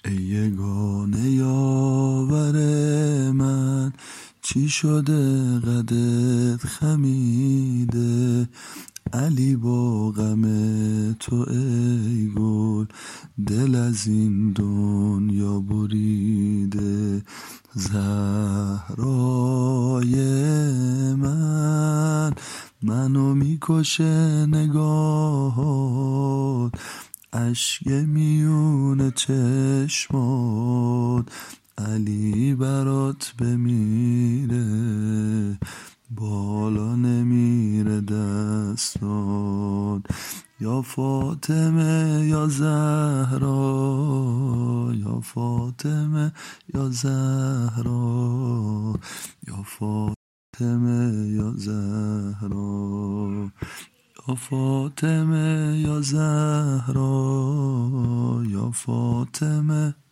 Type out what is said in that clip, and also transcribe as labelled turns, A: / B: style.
A: ای یگانه یاور من، چی شده قدت خمیده؟ علی با غم تو ای گل، دل از این دنیا بریده. زهرای من، منو میکشه نگاهات، اشک میونه چشمات. علی برات بمیره، بالا نمیره دستات. یا فاطمه یا زهرا، یا فاطمه یا زهرا، یا فاطمه یا زهرا، یا فاطمه یا زهرا، یا فاطمه